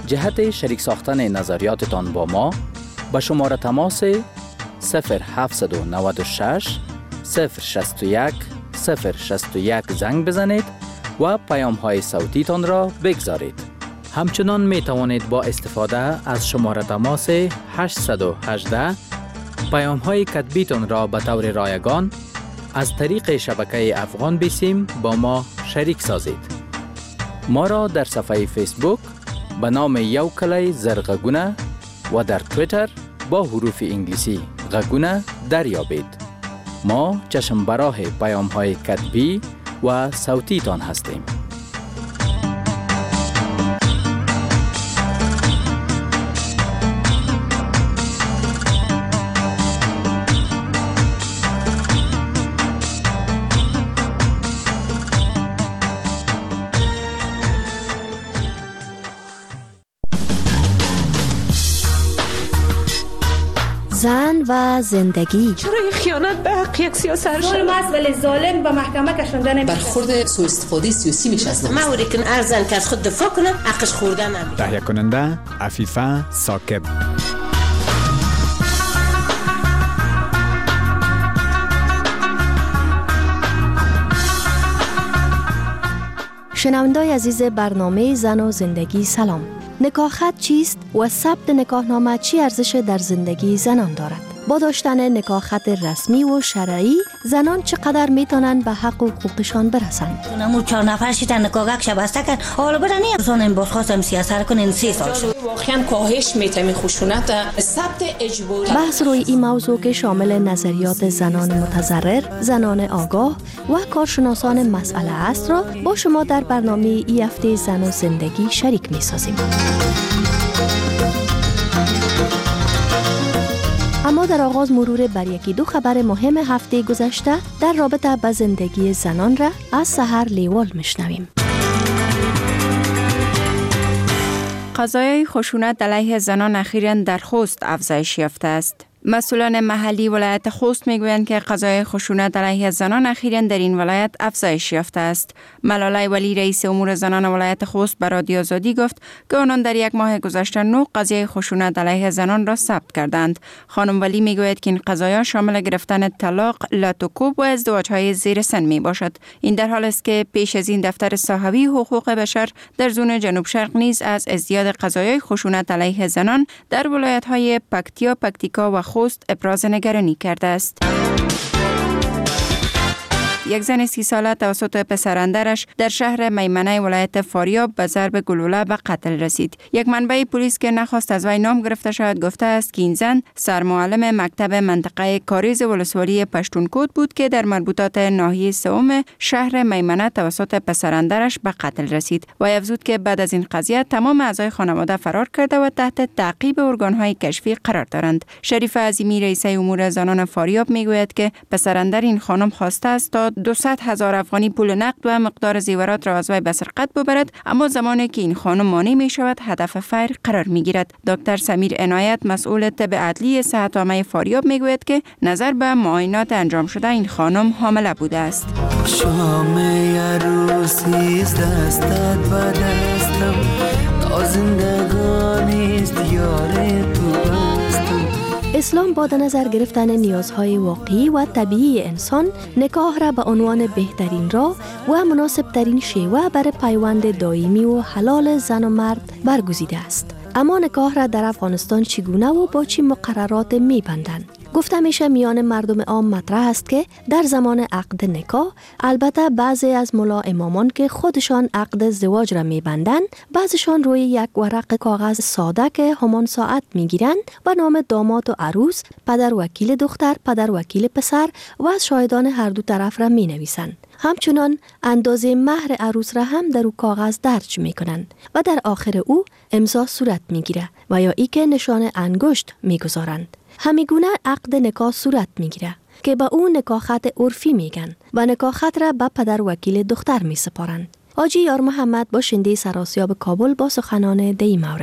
جهت شریک ساختن نظریاتتان با ما به شماره تماس 0796 061 061 زنگ بزنید و پیام های صوتی تان را بگذارید. همچنان می توانید با استفاده از شماره تماس 818 پیام های کتبی تان را به طور رایگان از طریق شبکه افغان بیسیم با ما شریک سازید. ما را در صفحه فیسبوک به نام یو کلای زرغگونه و در تویتر با حروف انگلیسی غگونه دریابید. ما چشم به راه پیام های کتبی و صوتی تان هستیم. زن و زندگی. چرا این خیانت به حق یک سیاست ظلم است ولی ظالم به محکمه کشانده نمیشه. برخورد سوء استفاده سیاسی میشه از نماز. موری که ارزن که از خود دفاع کنه حقش خوردن نمیشه. تهیه کننده عفیفه ثاقب. شنوندای عزیز برنامه زن و زندگی سلام. نکاح خط چیست و ثبت نکاحنامه چی ارزش در زندگی زنان دارد؟ با داشتن نکاح خط رسمی و شرعی زنان چقدر میتونن به حق و حقوقشان برسند؟ نمو 4 نفر شیطان نکاح شبسته کرد حالا برن اصلا این باز خواستم سیاست کنن 3 سال شد. واقعا کاهش میتونه خشونت ثبت اجباری. بحث روی این موضوع که شامل نظریات زنان متضرر، زنان آگاه و کارشناسان مسئله است را با شما در برنامه ای هفته زن و زندگی شریک می‌سازیم. اما در آغاز مرور بر یکی دو خبر مهم هفته گذشته در رابطه با زندگی زنان را از سحر لیوال میشنویم. قضایای خشونت علیه زنان اخیراً در خوست افزایش یافته است. مسئولان محلی ولایت خوست میگویند که قضایای خشونت علیه زنان اخیراً در این ولایت افزایش یافته است. ملالای ولی رئیس امور زنان ولایت خوست به رادیو آزادی گفت که آنان در یک ماه گذشته 9 قضیه خشونت علیه زنان را ثبت کردند. خانم ولی میگوید که این قضایا شامل گرفتن طلاق، لاتوکوب و ازدواج‌های زیر سن می باشد. این در حالی است که پیش از این دفتر صحوی حقوق بشر در زون جنوب شرق نیز از ازدیاد قضایای خشونت علیه زنان در ولایت‌های پکتیا، پکتیکا و خوست ابراز نگرانی کرده است. یک زن 30 ساله توسط پسراندرش در شهر میمنه ولایت فاریاب به ضرب گلوله به قتل رسید. یک منبع پلیس که نخواست از وی نام گرفته شود گفته است که این زن سرمعلم مکتب منطقه کاریز ولسوالی پشتونکوت بود که در مربوطات ناحیه سوم شهر میمنه توسط پسراندرش به قتل رسید. و افزود که بعد از این قضیه تمام اعضای خانواده فرار کرده و تحت تعقیب ارگان‌های کشفی قرار دارند. شریف عظیمی رئیس امور زنان فاریاب میگوید که پسراندر این خانم خواسته است تا 200,000 افغانی پول نقد و مقدار زیورات را از وی به سرقت ببرد، اما زمانی که این خانم مانع می شود هدف فیر قرار می گیرد. دکتر سمیر عنایت مسئول طب عدلی صحت عامه فاریاب می گوید که نظر به معاینات انجام شده این خانم حامله بوده است. شام عروسی دستت به دستم تا زندگانیست یار تو بستم. اسلام با در نظر گرفتن نیازهای واقعی و طبیعی انسان نکاح را به عنوان بهترین راه و مناسب ترین شیوه برای پیوند دائمی و حلال زن و مرد برگزیده است. اما نکاح را در افغانستان چگونه و با چه مقررات می‌بندند؟ گفته میشه میان مردم عام مطرح است که در زمان عقد نکاح البته بعضی از ملا امامان که خودشان عقد ازدواج را میبندند بعضیشان روی یک ورق کاغذ ساده که همان ساعت میگیرند و نام داماد و عروس، پدر وکیل دختر، پدر وکیل پسر و از شاهدان هر دو طرف را می نویسند. همچنان اندازه مهر عروس را هم در او کاغذ درج می کنند و در آخر او امضا صورت می گیره و یا ای که نشان انگشت می گذارند. همیگونه عقد نکاح صورت می گیره که به او نکاح خط عرفی میگن و نکاح خط را به پدر وکیل دختر می سپارند. حاجی یار محمد باشنده سراسیاب کابل با سخنان دی مورد.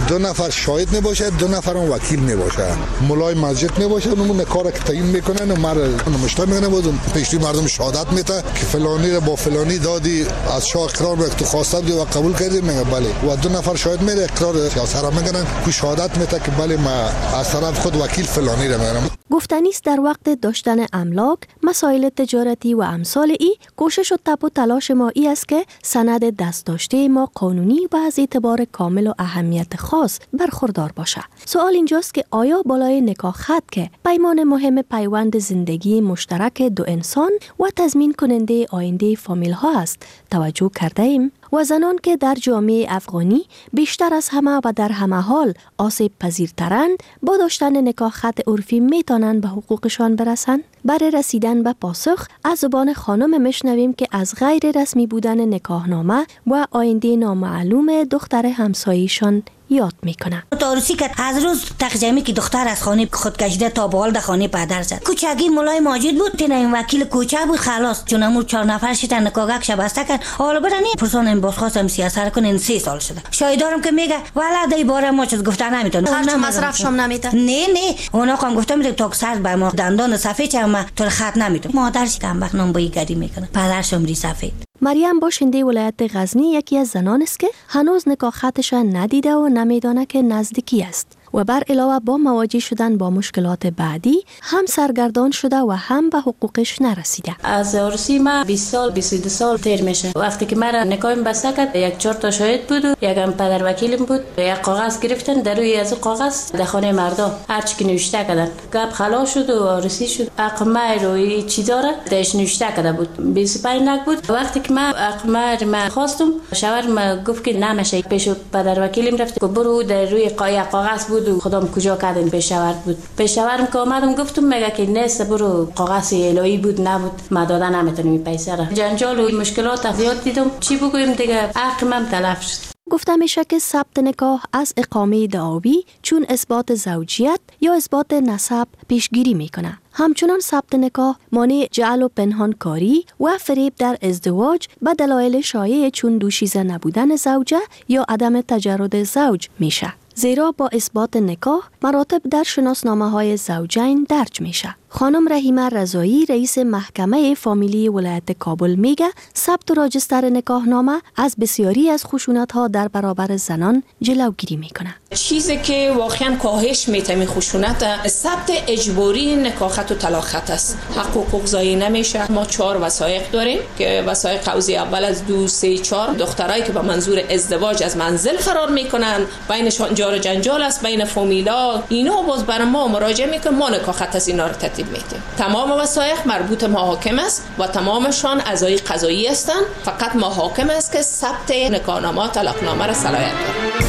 2 نفر شاهد میباشه، 2 نفر هم وکیل میباشه. مولای مسجد میباشه، اون کار که تعیین میکنن و مر مشتاق میکنه بود پیشی مردم شهادت میده که فلانی را با فلانی دادی از شاه اقرار به تو خواسته بودی و قبول کردی. میگه بله. و 2 نفر شاهد میده اقرار سیاست میکنن که شهادت میده که بله ما از طرف خود وکیل فلانی را میگم. گفتنی است در وقت داشتن املاک، مسائل تجارتی و امثال ای کوشش و تب و تلاش ما ای است که سند دست داشته ما قانونی و از اعتبار کامل و اهمیت خاص برخوردار باشه. سوال اینجاست که آیا بالای نکاح خط که پیمان مهم پیوند زندگی مشترک دو انسان و تضمین کننده آینده فامیل ها است توجه کرده ایم؟ و زنان که در جامعه افغانی بیشتر از همه و در همه حال آسیب پذیرترند با داشتن نکاح خط عرفی میتونن به حقوقشان برسند؟ برای رسیدن به پاسخ از زبان خانم میشنویم که از غیر رسمی بودن نکاحنامه و آینده نامعلوم دختر همسایه‌شان یاد میکنه. تاروسی که از روز تقجمی که دختر از خانه خود کشیده تا بال در خانه پدر زد. کوچگی مولای ماجد بود، تنین وکیل کوچه بود، خلاص چون امور 4 نفر شدن نکاح شبسته کرد. حالا برانی پرسان باز خواستم سیاست کنن 3 سال شده. شایدارم که میگه ولدی باره ما چیز گفتن نمیتونه. خرج مصرف شام نمیده. نه اونا هم گفتم میگه تا سر به ما دندان سفید ما تو خط نمیتونه. مادرش کم وقت نام بایی گری میکنه. پدرشم ری سفید. مریم باشنده ولایت غزنی یکی از زنان است که هنوز نکاح خطش ندیده و نمیدانه که نزدیکی است و بر علاوه با مواجه شدن با مشکلات بعدی هم سرگردان شده و هم به حقوقش نرسیده. از عروسی ما 20 سال 22 سال تیر میشه. وقتی که مرا نکاحم بسته کرد 4 تا شاهد بود و یکم پدر وکیلم بود. یک کاغذ گرفتن، در روی از کاغذ در خانه مردم هر چی که نوشته کردن گپ خلاص شد و عروسی شد. اقمه روی چیزا را درش نوشته کرده بود 25 نک بود. وقتی که من اقمه ما خواستم شوهرم گفت که نمیشه. پیش پدر وکیلم رفت که برو در روی کاغذ بود و خودم کجا کردن پیشاور بود. پیشاورم که آمدم گفتم میگه که نیست، برو کاغذ الهی بود نبود ما دادن نمیتونم پیسه را. جنجال و مشکلات زیاد دیدم. چی بگویم دیگه حقم تلف شد. گفته میشه که ثبت نکاح از اقامه دعاوی چون اثبات زوجیت یا اثبات نسب پیشگیری میکنه. همچنان ثبت نکاح مانع جعل و پنهانکاری و فریب در ازدواج به دلایل شایع چون دوشیزه نبودن زوجه یا عدم تجرد زوج میشه. زیرا با اثبات نکاح مراتب در شناسنامه‌های زوجین درج میشه. خانم رحیمه رضایی رئیس محکمه فامیلی ولایت کابل میگه ثبت راجستر نکاحنامه از بسیاری از خشونت‌ها در برابر زنان جلوگیری میکنه. چیزی که واقعا کاهش میتونه خشونت ثبت اجباری نکاح خط و طلاق خط است. حقوق ضایع نمیشه. ما 4 وثایق داریم که وثایق قوزی اول از 2 3 4 دخترایی که به منظور ازدواج از منزل فرار میکنن، بینشان جار جنجال است بین فامیلا، اینا باز بر ما مراجعه میکنن، ما نکاح خط از اینا رو ترتیب میدیم. تمام وثایق مربوط محاکم است و تمامشان اعضای قضایی هستند. فقط محاکم است که ثبت نکاحنامه طلاقنامه را صلاحیت دارند.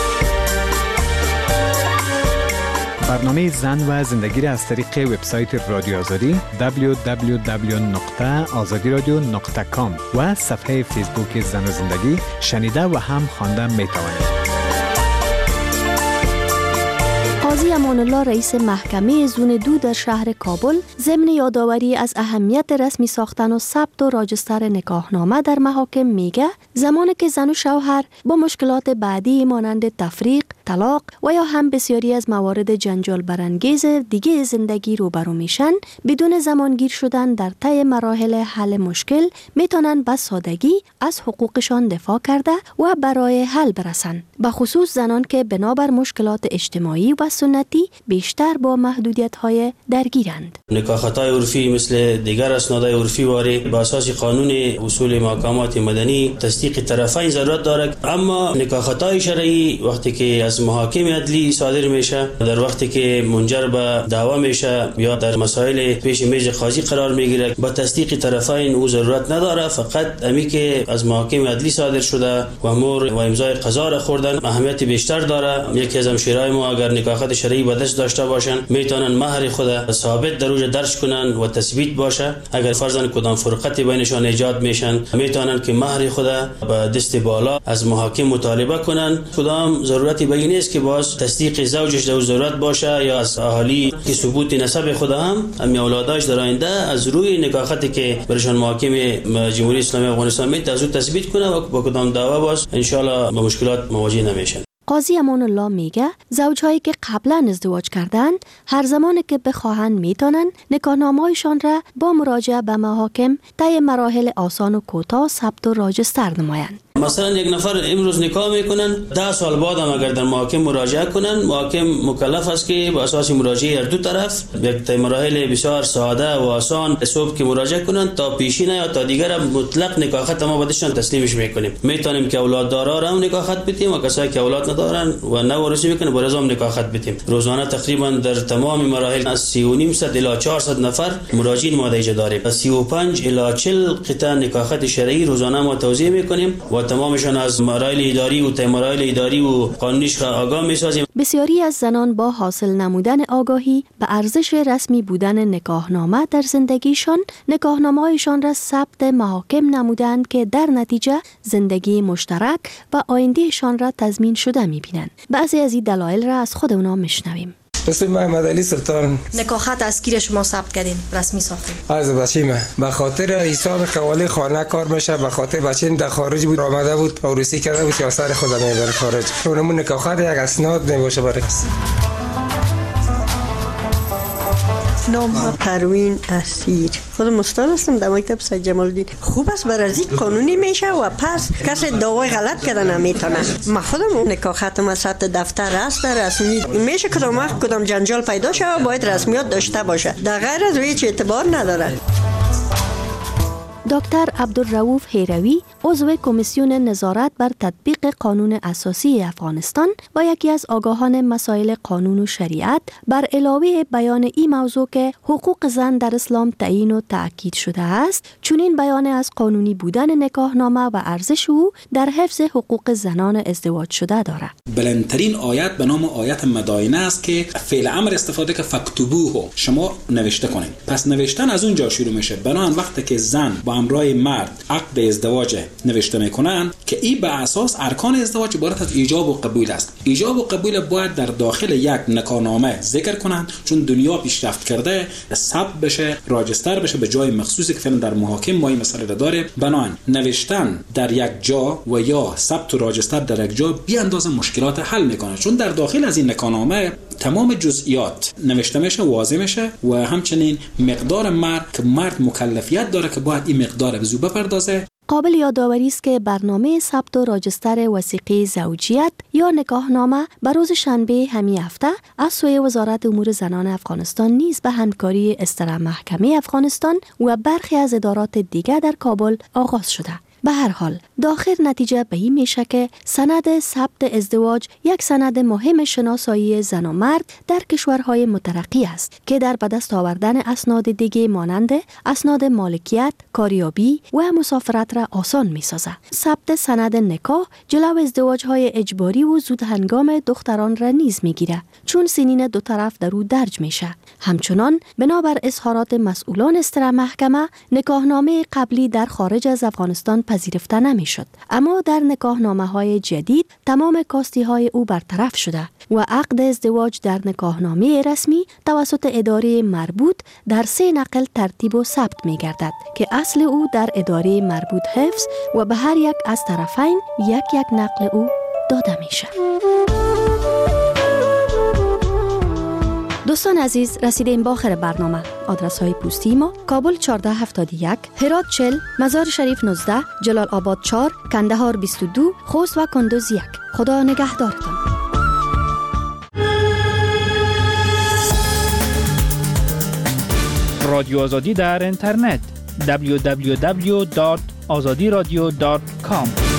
برنامه زن و زندگی را از طریق وبسایت رادیو آزادی www.azadiradio.com و صفحه فیسبوک زن و زندگی شنیده و هم خوانده میتوانید. قاضی امان الله رئیس محکمه زون 2 در شهر کابل ضمن یادآوری از اهمیت رسمی ساختن و ثبت و راجستر نکاحنامه در محاکم میگه زمانی که زن و شوهر با مشکلات بعدی مانند تفریق، طلاق و یا هم بسیاری از موارد جنجال برانگیز دیگه زندگی روبرو میشن، بدون زمانگیر شدن در طی مراحل حل مشکل میتونن به سادگی از حقوقشان دفاع کرده و برای حل برسن. به خصوص زنان که بنابر مشکلات اجتماعی و سنتی بیشتر با محدودیت‌های درگیرند. نکاح خطای عرفی مثل دیگر اسنادهای عرفی واری با اساس قانون اصول محاکمات مدنی تصدیق طرفین ضرورت دارد، اما نکاح خطای شرعی وقتی که از محاکم عدلی صادر میشه، در وقتی که منجر به دعوا میشه یا در مسائل پیش میز قاضی قرار میگیره، با تصدیق طرفین او ضرورت نداره، فقط امی که از محاکم عدلی صادر شده و امور و امضای قضا را خوردن اهمیت بیشتر داره. یکی از همشیرای ما اگر نکاح خط شرعی به دست داشته باشن میتونن مهر خود ثابت در اوج درج کنن و تثبیت باشه. اگر فرضاً کدام فرقتی بینشان ایجاد میشن میتونن که مهر خود به دست بالا از محاکم مطالبه کنن. کدام ضرورتی به این نیست که باز تصدیق زوجش در ضرورت باشه یا از اهالی که ثبوت نسب خود هم اولاداش در آینده از روی نکاح خطی که برشان محاکم جمهوری اسلامی افغانستان میتونه تثبیت کنه و با کدام دعوا باز ان شاء الله با مشکلات مواجه نمیشن. قاضی امان الله میگه زوجهایی که قبلا ازدواج کردند هر زمانی که بخواهند میتونن نکاحنامه‌هایشان را با مراجعه به محاکم طی مراحل آسان و کوتاه ثبت و راجستر نمایند. مثلا یک نفر امروز نکاح میکنن 10 سال بعد هم اگر در محاکم مراجعه کنن، محاکم مکلف است که با اساس مراجعه هر دو طرف یک مراحل بسیار ساده و آسان صبح که مراجعه کنن تا پیشینه یا تا دیگر مطلق نکاح ختم ما بعدشان تسلیمش میکنیم. میتونیم که اولاد دارا را هم نکاح ختم بدیم و کسایی که اولاد ندارن و نوارثی میکنن با رضا نکاح ختم بدیم. روزانه تقریبا در تمام مراحل از 3500 الی 400 نفر مراجعین ما دیجا داریم. از 35 الی 40 قطعه نکاح ختم شرعی روزانه ما توزیع میکنیم و تمامشان از مراحل اداری و مراحل اداری و قانونیش آگاه میسازیم. بسیاری از زنان با حاصل نمودن آگاهی به ارزش رسمی بودن نکاحنامه در زندگیشان، نکاحنامه‌هایشان را ثبت محاکم نمودند که در نتیجه زندگی مشترک و آیندهشان را تضمین شده می‌بینند. بعضی از این دلایل را از خود اونا میشنویم. اسم محمد علی سلطان. نکاح خط از کی شما ثبت کردین رسمی ساختین؟ از بچه‌م به خاطر حساب قوالی خانه کار میشه، به خاطر بچه‌م در خارج بود آمده بود عروسی کرده بود که سر خودم میبره خارج. اونمون نکاح خط یک اسناد نباشه برای کسی. نام پروین اسیر، خودم استاد هستم در مکتب سید جمال الدین. خوب است برازی قانونی میشه و پس کسی دعوای غلط کردن نمیتونه. ما خودم نکاح ختم ثبت دفتر است در رسمی میشه کدام وقت کدام جنجال پیدا شه باید رسمیات داشته باشه، در غیر از هیچ اعتبار نداره. دکتر عبدالرؤوف هیروی عضو کمیسیون نظارت بر تطبیق قانون اساسی افغانستان و یکی از آگاهان مسائل قانون و شریعت بر علاوه بیان این موضوع که حقوق زن در اسلام تعیین و تأکید شده است، چنین بیان از قانونی بودن نکاحنامه و ارزش او در حفظ حقوق زنان ازدواج شده دارد. بلندترین آیت به نام آیت مداینه است که فعل امر استفاده که فکتبوه، شما نوشته کنید. پس نوشتن از اونجا شروع میشه. بنابراین وقتی که زن با همراه مرد عقد ازدواج نوشته میکنن که این به اساس ارکان ازدواج عبارت از ایجاب و قبول است. ایجاب و قبول باید در داخل یک نکاحنامه ذکر کنند، چون دنیا پیشرفت کرده، ثبت بشه، راجستر بشه به جای مخصوصی که فعلا در محاکم ما این مسئله داره. بنابراین نوشتن در یک جا و یا ثبت و راجستر در یک جا بی اندازه مشکلات حل میکنه، چون در داخل از این نکاحنامه تمام جزئیات نوشته میشه، واضح میشه و همچنین مقدار مرد که مرد مکلفیت داره که باید این مقدار به زو بپردازه. قابل یادآوری است که برنامه ثبت و راجستر وثیقه زوجیت یا نکاحنامه بر روز شنبه همین هفته از سوی وزارت امور زنان افغانستان نیز به همکاری استرا محکمه افغانستان و برخی از ادارات دیگر در کابل آغاز شده. به هر حال داخل نتیجه به این میشه که سند ثبت ازدواج یک سند مهم شناسایی زن و مرد در کشورهای مترقی است که در به دست آوردن اسناد دیگه مانند اسناد مالکیت، کاریابی و مسافرت را آسان میسازد. ثبت سند نکاح جلو ازدواج‌های اجباری و زود هنگام دختران را نیز میگیره، چون سنین دو طرف در او درج میشه. همچنان بنابر اظهارات مسئولان استرا محکمه نکاحنامه قبلی در خارج از افغانستان پذیرفته نمیشد، اما در نکاحنامه‌های جدید تمام کاستی‌های او برطرف شده و عقد ازدواج در نکاحنامه رسمی توسط اداره مربوط در 3 نقل ترتیب و ثبت می‌گردد که اصل او در اداره مربوط حفظ و به هر یک از طرفین یک نقل او داده میشه. دوستان عزیز، رسیدیم به آخر برنامه. آدرس های پستی ما: کابل 1471، هرات 40، مزار شریف 19، جلال آباد 4، کندهار 22، خوست و کندوز 1. خدا نگهدارتان. رادیو آزادی در اینترنت www.azadiradio.com